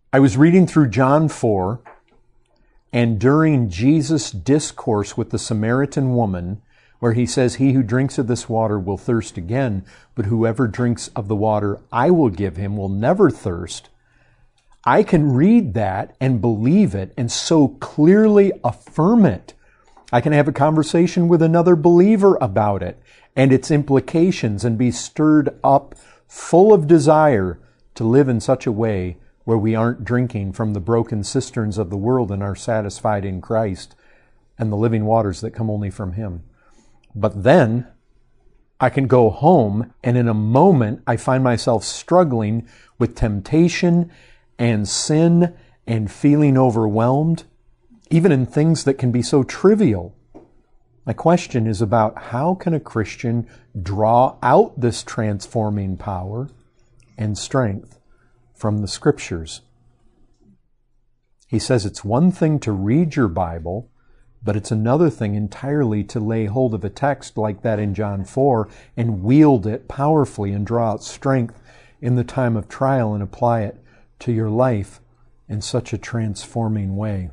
I was reading through John 4, and during Jesus' discourse with the Samaritan woman, where he says, "He who drinks of this water will thirst again, but whoever drinks of the water I will give him will never thirst," I can read that and believe it and so clearly affirm it. I can have a conversation with another believer about it and its implications and be stirred up full of desire to live in such a way where we aren't drinking from the broken cisterns of the world and are satisfied in Christ and the living waters that come only from Him. But then I can go home and in a moment I find myself struggling with temptation and sin and feeling overwhelmed, even in things that can be so trivial. My question is about how can a Christian draw out this transforming power and strength from the Scriptures? He says it's one thing to read your Bible, but it's another thing entirely to lay hold of a text like that in John 4 and wield it powerfully and draw out strength in the time of trial and apply it to your life in such a transforming way.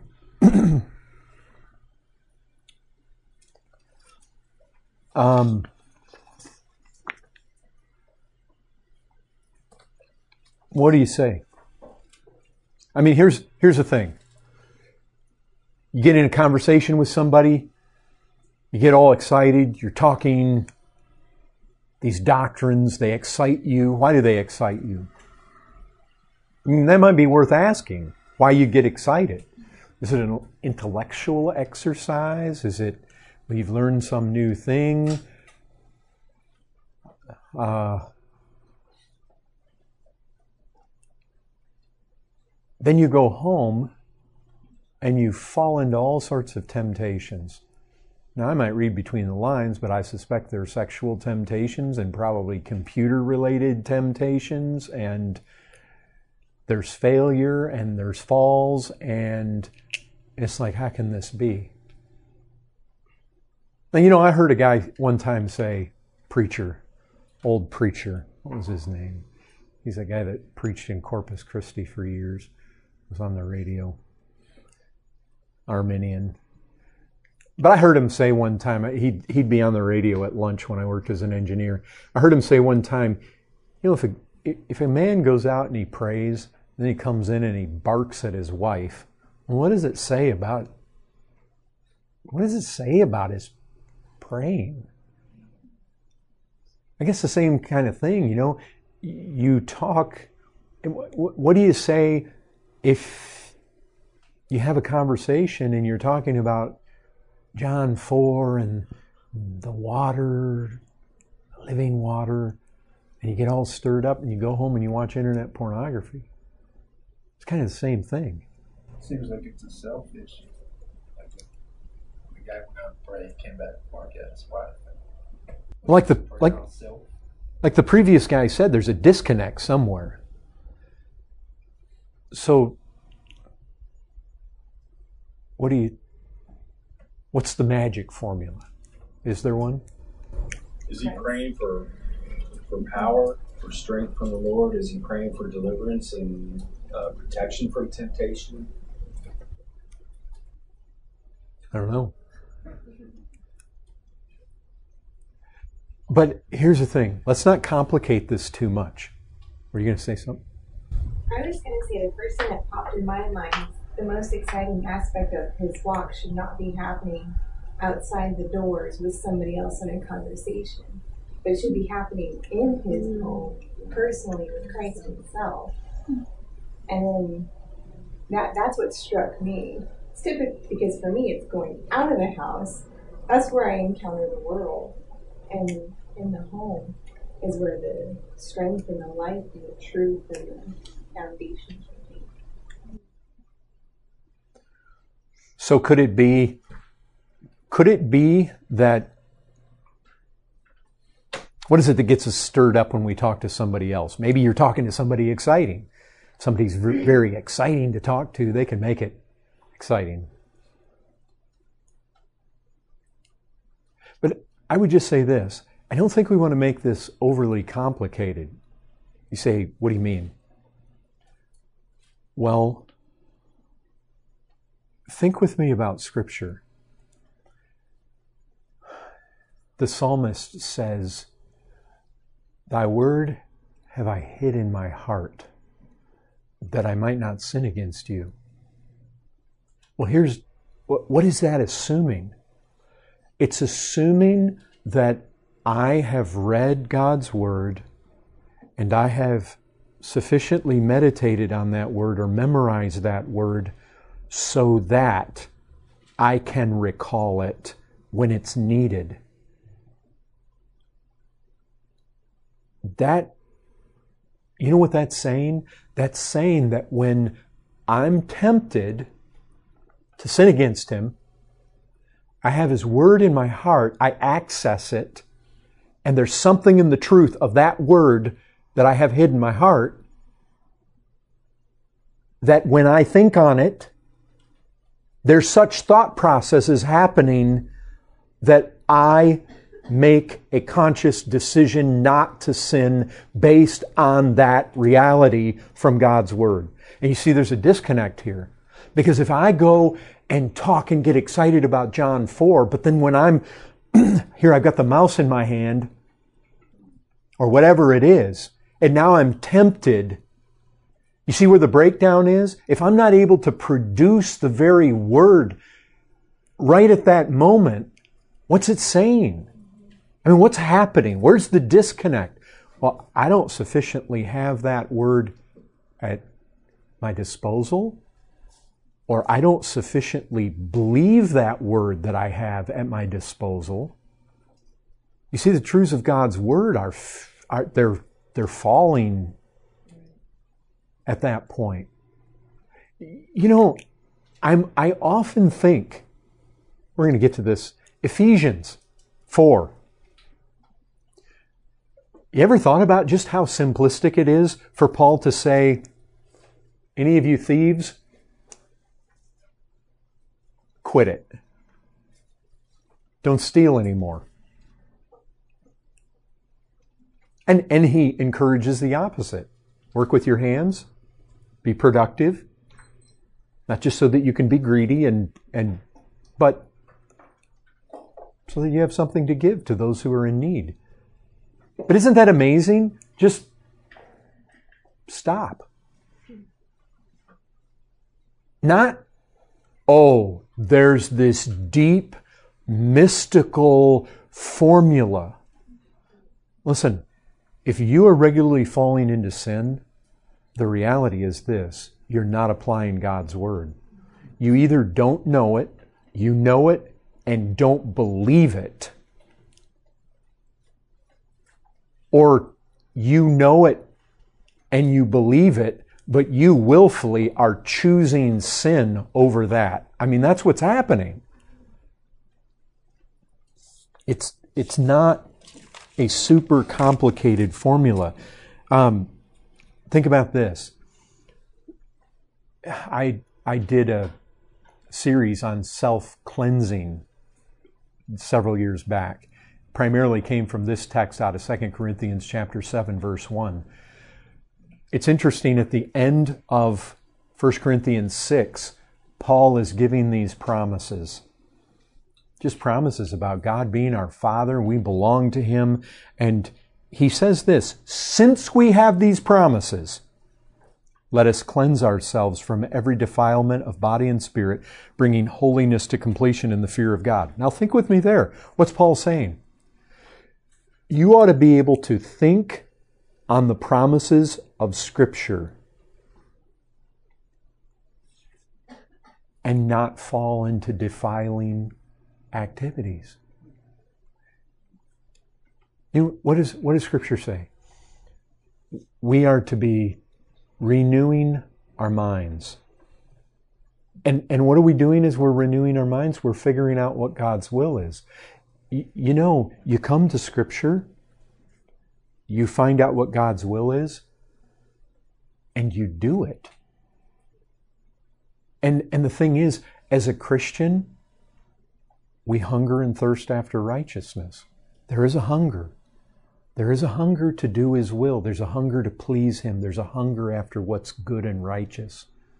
What do you say? I mean, here's the thing. You get in a conversation with somebody, you get all excited, you're talking these doctrines, they excite you. Why do they excite you? I mean, that might be worth asking why you get excited. Is it an intellectual exercise? Is it you've learned some new thing? Then you go home and you fall into all sorts of temptations. Now, I might read between the lines, but I suspect there are sexual temptations and probably computer-related temptations, and there's failure and there's falls, and it's like, how can this be? Now, I heard a guy one time say, old preacher, what was his name? He's a guy that preached in Corpus Christi for years, was on the radio, Arminian. But I heard him say one time, he'd be on the radio at lunch when I worked as an engineer. I heard him say one time, if a man goes out and he prays, then he comes in and he barks at his wife, well, what does it say about his praying? I guess the same kind of thing, you talk, what do you say if you have a conversation and you're talking about John 4 and the water, living water, and you get all stirred up and you go home and you watch internet pornography? It's kind of the same thing. Seems like it's a selfish. Like the guy went out and prayed, came back and barked at his wife. Like the previous guy said, there's a disconnect somewhere. So, what's the magic formula? Is there one? Is he praying for power, for strength from the Lord? Is he praying for deliverance and protection from temptation? I don't know. But here's the thing. Let's not complicate this too much. Were you going to say something? I was going to say the first thing that popped in my mind, the most exciting aspect of his walk should not be happening outside the doors with somebody else in a conversation, but it should be happening in his home, personally with Christ himself. And then that's what struck me. It's typical because for me it's going out of the house. That's where I encounter the world. And in the home is where the strength and the life and the truth and the foundation should be. So could it be that, what is it that gets us stirred up when we talk to somebody else? Maybe you're talking to somebody exciting. Somebody's very exciting to talk to. They can make it exciting. But I would just say this. I don't think we want to make this overly complicated. You say, what do you mean? Well, think with me about Scripture. The psalmist says, "Thy word have I hid in my heart, that I might not sin against you." Well, here's what is that assuming? It's assuming that I have read God's word and I have sufficiently meditated on that word or memorized that word so that I can recall it when it's needed. That, you know what that's saying? That's saying that when I'm tempted to sin against Him, I have His word in my heart, I access it, and there's something in the truth of that word that I have hid in my heart, that when I think on it, there's such thought processes happening that I make a conscious decision not to sin based on that reality from God's Word. And you see, there's a disconnect here. Because if I go and talk and get excited about John 4, but then when I'm here, I've got the mouse in my hand, or whatever it is, and now I'm tempted. You see where the breakdown is? If I'm not able to produce the very word right at that moment, what's it saying? I mean, what's happening? Where's the disconnect? Well, I don't sufficiently have that word at my disposal, or I don't sufficiently believe that word that I have at my disposal. You see, the truths of God's word they're falling at that point. You know, I often think, we're going to get to this, Ephesians 4. You ever thought about just how simplistic it is for Paul to say, any of you thieves, quit it. Don't steal anymore. And he encourages the opposite. Work with your hands. Be productive. Not just so that you can be greedy but so that you have something to give to those who are in need. But isn't that amazing? Just stop. Not, there's this deep, mystical formula. Listen, if you are regularly falling into sin, the reality is this: you're not applying God's word. You either don't know it, you know it, and don't believe it, or you know it and you believe it, but you willfully are choosing sin over that. I mean, that's what's happening. It's not a super complicated formula. Think about this. I did a series on self-cleansing several years back. Primarily came from this text out of 2 Corinthians chapter 7, verse 1. It's interesting, at the end of 1 Corinthians 6, Paul is giving these promises. Just promises about God being our Father, we belong to Him. And he says this: since we have these promises, let us cleanse ourselves from every defilement of body and spirit, bringing holiness to completion in the fear of God. Now think with me there. What's Paul saying? You ought to be able to think on the promises of Scripture and not fall into defiling activities. You know, what does Scripture say? We are to be renewing our minds. And what are we doing as we're renewing our minds? We're figuring out what God's will is. You know, you come to Scripture, you find out what God's will is, and you do it. And the thing is, as a Christian, we hunger and thirst after righteousness. There is a hunger. There is a hunger to do His will. There's a hunger to please Him. There's a hunger after what's good and righteous.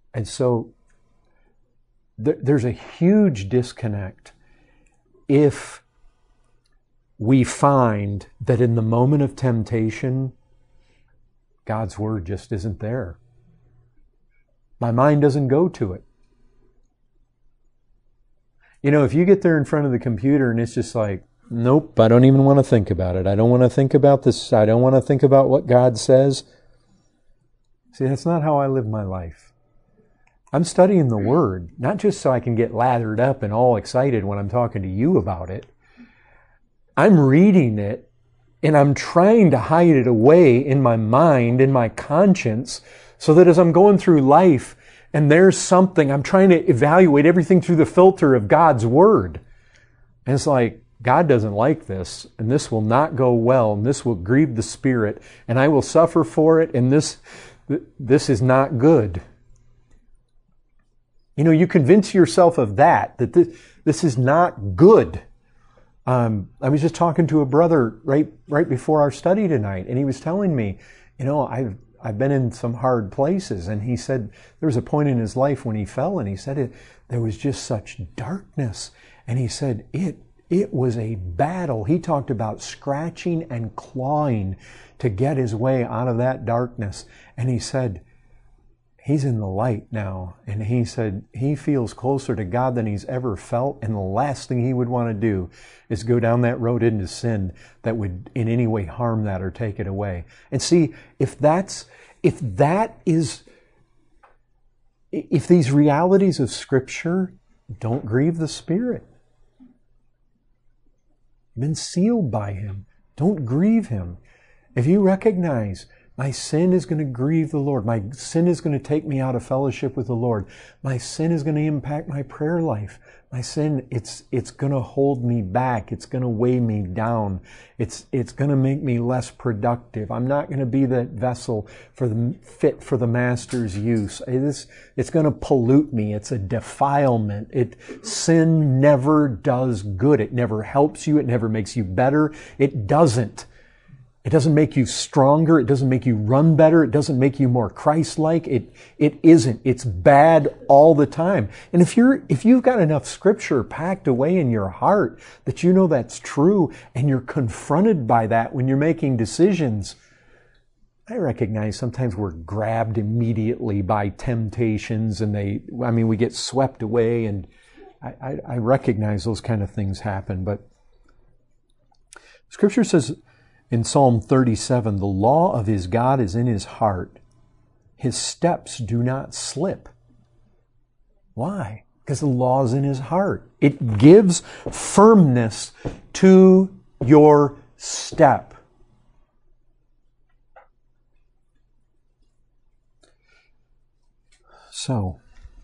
And so there's a huge disconnect if we find that in the moment of temptation, God's Word just isn't there. My mind doesn't go to it. You know, if you get there in front of the computer and it's just like, nope, I don't even want to think about it. I don't want to think about this. I don't want to think about what God says. See, that's not how I live my life. I'm studying the Word, not just so I can get lathered up and all excited when I'm talking to you about it. I'm reading it and I'm trying to hide it away in my mind, in my conscience, so that as I'm going through life and there's something, I'm trying to evaluate everything through the filter of God's Word. And it's like, God doesn't like this, and this will not go well, and this will grieve the Spirit, and I will suffer for it, and this is not good. You know, you convince yourself of that this is not good. I was just talking to a brother right before our study tonight, and he was telling me, you know, I've been in some hard places, and he said there was a point in his life when he fell, and he said there was just such darkness, and he said it was a battle. He talked about scratching and clawing to get his way out of that darkness, and he said he's in the light now, and he said he feels closer to God than he's ever felt, and the last thing he would want to do is go down that road into sin that would in any way harm that or take it away. And see, if these realities of Scripture don't grieve the Spirit, you've been sealed by Him, don't grieve Him. If you recognize my sin is going to grieve the Lord. My sin is going to take me out of fellowship with the Lord. My sin is going to impact my prayer life. My sin, it's going to hold me back. It's going to weigh me down. It's going to make me less productive. I'm not going to be that vessel fit for the Master's use. It's going to pollute me. It's a defilement. Sin never does good. It never helps you. It never makes you better. It doesn't. It doesn't make you stronger. It doesn't make you run better. It doesn't make you more Christ-like. It isn't. It's bad all the time. And if you've got enough Scripture packed away in your heart that you know that's true, and you're confronted by that when you're making decisions, I recognize sometimes we're grabbed immediately by temptations, and we get swept away, and I recognize those kind of things happen. But Scripture says, in Psalm 37, the law of his God is in his heart. His steps do not slip. Why? Because the law is in his heart. It gives firmness to your step. So,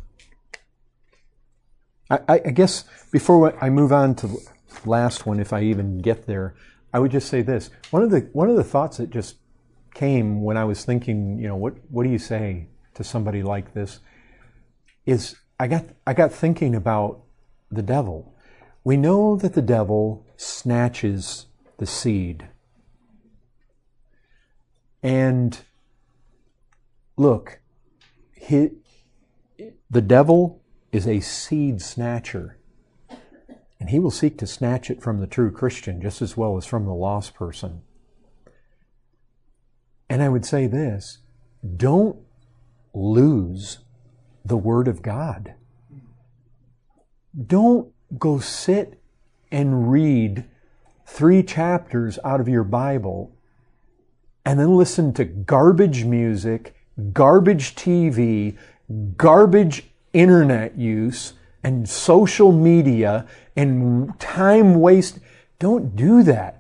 I guess before I move on to the last one, if I even get there, I would just say this. One of the thoughts that just came when I was thinking, you know, what do you say to somebody like this, is I got thinking about the devil. We know that the devil snatches the seed. And look, the devil is a seed snatcher. And he will seek to snatch it from the true Christian just as well as from the lost person. And I would say this, don't lose the Word of God. Don't go sit and read 3 chapters out of your Bible and then listen to garbage music, garbage TV, garbage internet use, and social media, and time waste. Don't do that.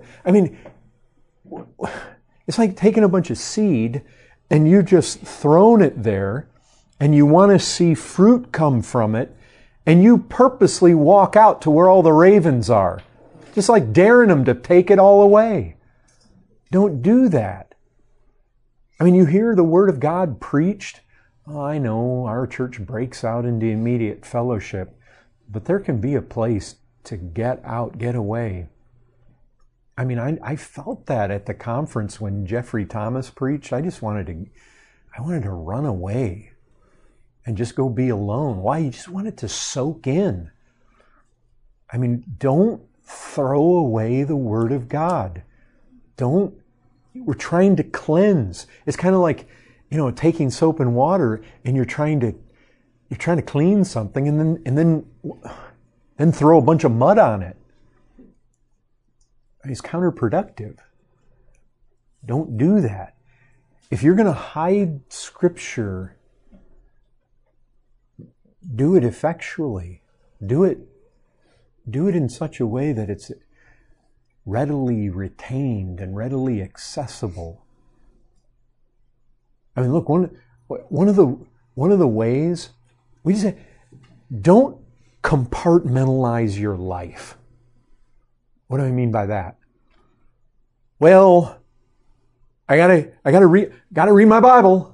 It's like taking a bunch of seed and you just thrown it there and you want to see fruit come from it, and you purposely walk out to where all the ravens are. Just like daring them to take it all away. Don't do that. You hear the Word of God preached. Oh, I know our church breaks out into immediate fellowship, but there can be a place to get out, get away. I felt that at the conference when Jeffrey Thomas preached. I wanted to run away. and just go be alone. Why? You just want it to soak in. I mean, don't throw away the Word of God. We're trying to cleanse. It's kind of like, taking soap and water and you're trying to clean something and then throw a bunch of mud on it. It's counterproductive. Don't do that. If you're going to hide Scripture, do it effectually. Do it in such a way that it's readily retained and readily accessible. I mean, look, one of the ways we just say, don't compartmentalize your life. What do I mean by that? Well, I gotta read my Bible.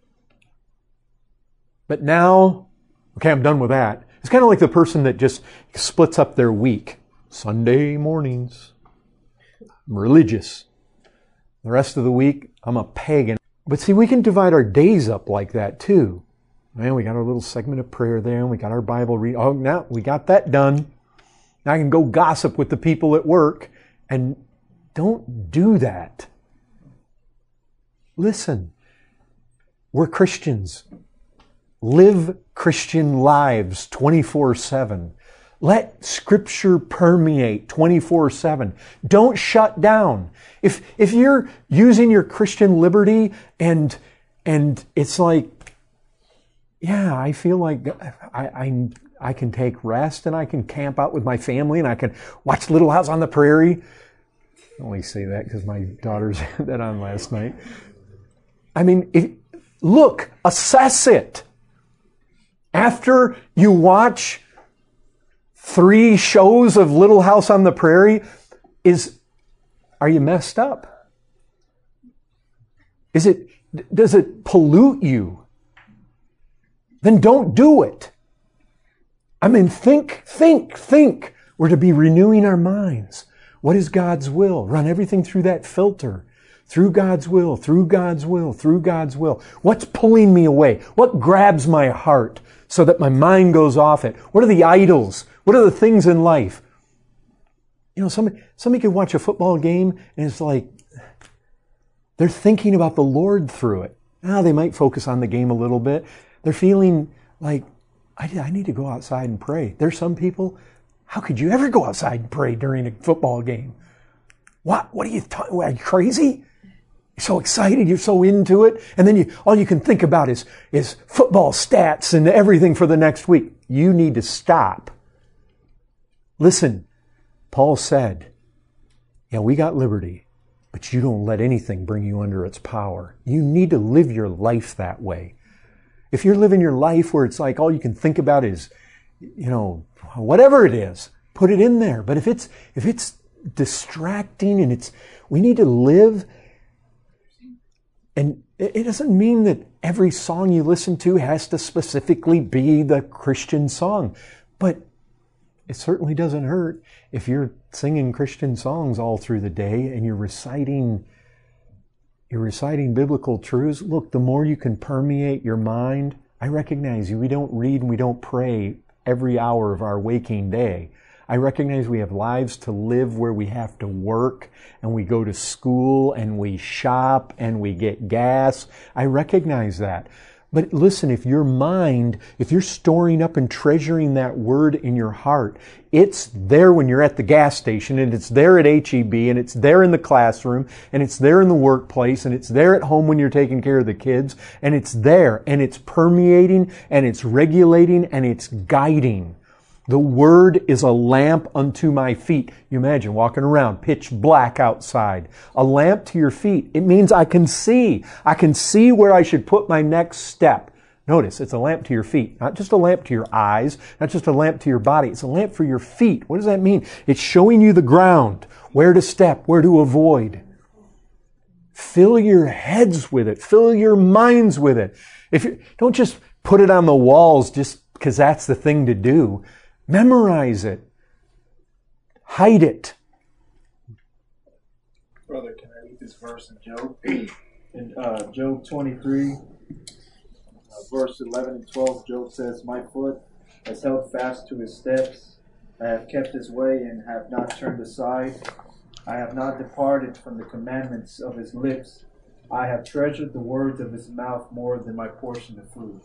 But now, okay, I'm done with that. It's kind of like the person that just splits up their week. Sunday mornings, I'm religious. The rest of the week, I'm a pagan. But see, we can divide our days up like that too. Man, we got our little segment of prayer there, and we got our Bible read. Oh, now we got that done. Now I can go gossip with the people at work. And don't do that. Listen, we're Christians. Live Christian lives 24/7. Let Scripture permeate 24/7. Don't shut down. If you're using your Christian liberty and it's like, yeah, I feel like I can take rest and I can camp out with my family and I can watch Little House on the Prairie. I only say that because my daughters had that on last night. I mean, assess it. After you watch 3 shows of Little House on the Prairie, are you messed up? Does it pollute you? Then don't do it. I mean, think. We're to be renewing our minds. What is God's will? Run everything through that filter. Through God's will, through God's will, through God's will. What's pulling me away? What grabs my heart so that my mind goes off it? What are the idols? What are the things in life? Somebody could watch a football game and it's like they're thinking about the Lord through it. They might focus on the game a little bit. They're feeling like, I need to go outside and pray. There's some people, how could you ever go outside and pray during a football game? What are you talking? Are you crazy? You're so excited, you're so into it, and then all you can think about is football stats and everything for the next week. You need to stop. Listen, Paul said, we got liberty, but you don't let anything bring you under its power. You need to live your life that way. If you're living your life where it's like all you can think about is, whatever it is, put it in there. But if it's distracting and we need to live. And it doesn't mean that every song you listen to has to specifically be the Christian song. But it certainly doesn't hurt if you're singing Christian songs all through the day and you're reciting biblical truths. Look, the more you can permeate your mind, I recognize we don't read and we don't pray every hour of our waking day. I recognize we have lives to live where we have to work and we go to school and we shop and we get gas. I recognize that. But listen, if you're storing up and treasuring that word in your heart, it's there when you're at the gas station and it's there at HEB and it's there in the classroom and it's there in the workplace and it's there at home when you're taking care of the kids and it's there and it's permeating and it's regulating and it's guiding. The Word is a lamp unto my feet. You imagine walking around pitch black outside. A lamp to your feet. It means I can see. I can see where I should put my next step. Notice, it's a lamp to your feet. Not just a lamp to your eyes. Not just a lamp to your body. It's a lamp for your feet. What does that mean? It's showing you the ground. Where to step. Where to avoid. Fill your heads with it. Fill your minds with it. Don't just put it on the walls just because that's the thing to do. Memorize it. Hide it. Brother, can I read this verse in Job? In Job 23, verse 11 and 12, Job says, "My foot has held fast to his steps. I have kept his way and have not turned aside. I have not departed from the commandments of his lips. I have treasured the words of his mouth more than my portion of food."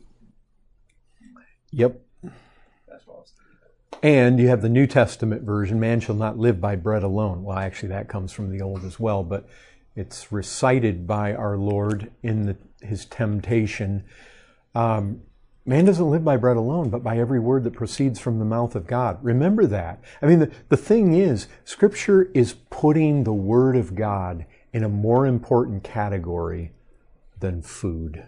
Yep. That's what I was thinking. And you have the New Testament version, "Man shall not live by bread alone." Well, actually that comes from the Old as well, but it's recited by our Lord in his temptation. Man doesn't live by bread alone, but by every word that proceeds from the mouth of God. Remember that. I mean, the thing is, Scripture is putting the Word of God in a more important category than food.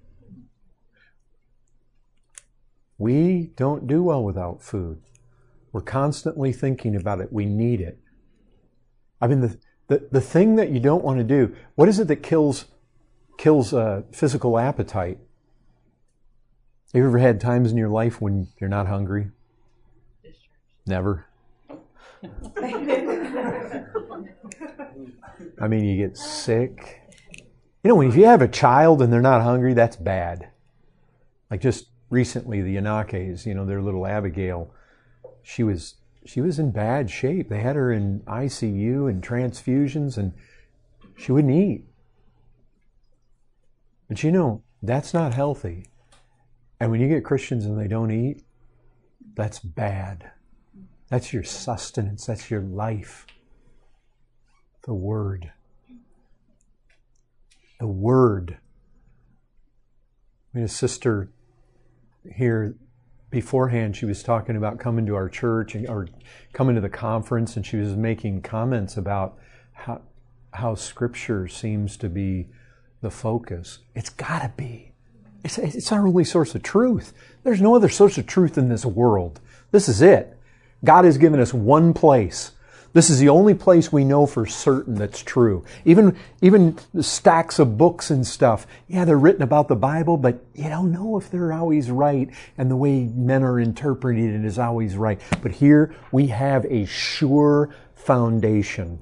We don't do well without food. We're constantly thinking about it. We need it. I mean, the thing that you don't want to do, what is it that kills physical appetite? Have you ever had times in your life when you're not hungry? Never. I mean, you get sick. You know, if you have a child and they're not hungry, that's bad. Like just recently, the Yanakes, their little Abigail, she was in bad shape. They had her in ICU and transfusions, and she wouldn't eat. But that's not healthy. And when you get Christians and they don't eat, that's bad. That's your sustenance. That's your life. The Word. The Word. I mean, a sister here beforehand, she was talking about coming to our church or coming to the conference, and she was making comments about how Scripture seems to be the focus. It's got to be. It's our only source of truth. There's no other source of truth in this world. This is it. God has given us one place. This is the only place we know for certain that's true. Even the stacks of books and stuff, yeah, they're written about the Bible, but you don't know if they're always right, and the way men are interpreting it is always right. But here we have a sure foundation.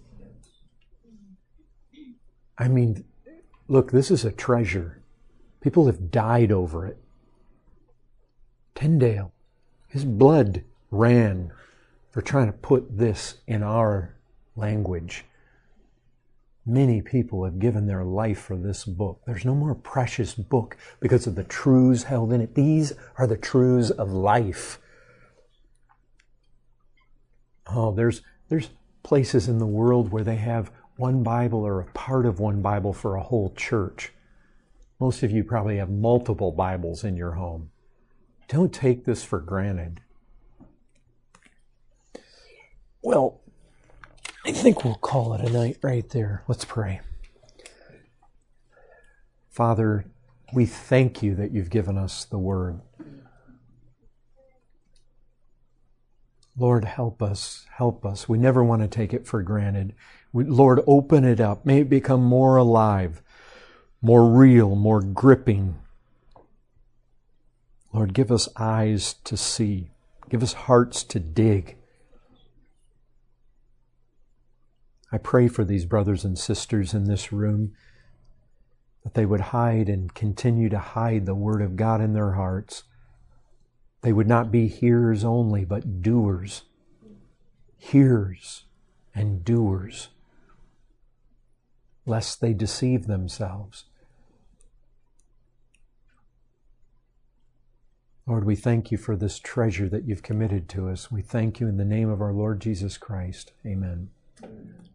I mean, look, this is a treasure. People have died over it. Tyndale, his blood ran for trying to put this in our language. Many people have given their life for this book. There's no more precious book because of the truths held in it. These are the truths of life. Oh, there's places in the world where they have one Bible or a part of one Bible for a whole church. Most of you probably have multiple Bibles in your home. Don't take this for granted. Well, I think we'll call it a night right there. Let's pray. Father, we thank you that you've given us the Word. Lord, help us, help us. We never want to take it for granted. Lord, open it up. May it become more alive, more real, more gripping. Lord, give us eyes to see. Give us hearts to dig. I pray for these brothers and sisters in this room that they would hide and continue to hide the Word of God in their hearts. They would not be hearers only, but doers. Hearers and doers, lest they deceive themselves. Lord, we thank you for this treasure that you've committed to us. We thank you in the name of our Lord Jesus Christ. Amen.